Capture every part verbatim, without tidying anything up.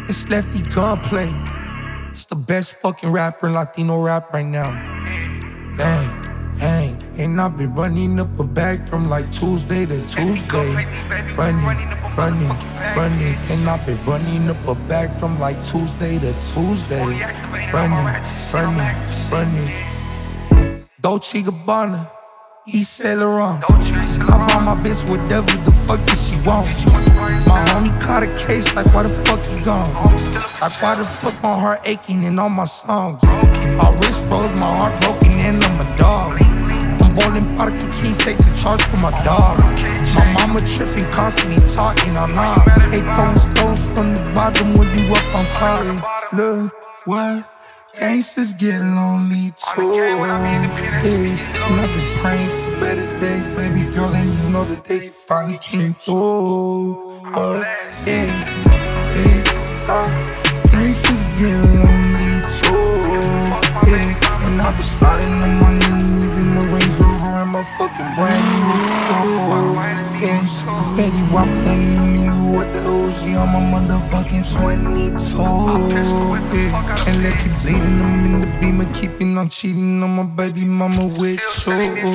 It's Lefty Gunplay. It's the best fucking rapper in Latino rap right now. Dang, dang. And I've been running up a bag from like Tuesday to Tuesday. Running, running, running. And I've been running up a bag from like Tuesday to Tuesday. Running, running, running. Dolce Gabbana, East Saint Laurent. I buy my bitch whatever the fuck that she want. My homie caught a case like why the fuck he gone? Like why the fuck my heart aching in all my songs? My wrist froze, my heart broken and I'm a dog. I'm ballin' Parque Kings, take the charge for my dog. My mama tripping, constantly talking on nah. They throwing stones from the bottom when you up on top. Look what? Gangsters get lonely too, yeah. And I've been praying for better days, baby girl, and you know that they finally came through. Oh, yeah, yeah. Uh, gangsters get lonely too, yeah. And I've been sliding on my knees in the Range Rover and my fucking brand new, yeah. Fetty Wap and me with the O G on my motherfucking twenty-two, yeah. And let you bleed in them in the beamer, keeping on cheating on my baby mama with you.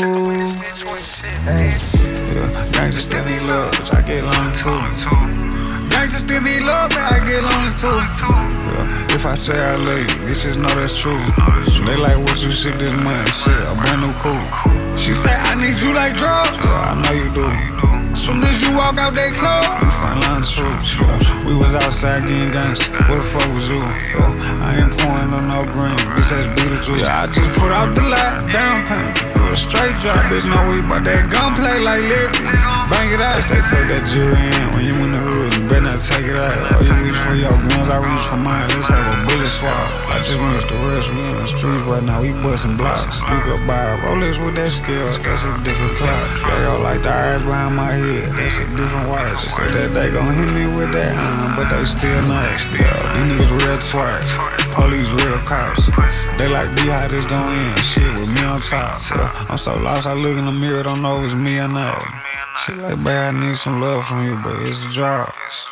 Hey. Yeah, gangsters still need love, but I get lonely too. Gangsters still need love, man, I get lonely too. Yeah, if I say I love you, bitches just know that's true. They like what you see this money, shit, a brand new coupe. She say I need you like drugs, yeah, I know you do. Soon as you walk out that club, we frontline troops, yeah. We was outside getting gangsta, what the fuck was you? Yeah, I ain't pouring on no green, bitch that's Beetlejuice. Yeah, I just put out the light, down payment. You a straight drop, bitch, no we bout that gunplay like Liberty. Bang it out, they say take that jewelry in. When you in the hood, you better not take it out. Oh, you reach for your guns, I reach for mine, let's have a bullet swap. I just missed the rest, we in the streets right now, we bustin' blocks. We could buy a Rolex with that scale, that's a different clock. They all like the eyes behind my head, that's a different watch. They say that they gon' hit me with that iron, but they still nice. Yeah, these niggas real twats, police real cops. They like D how this gon' end, shit with me on top. Yeah, I'm so lost, I look in the mirror, don't know if it's me or not. She like, babe, I need some love from you, but it's a job.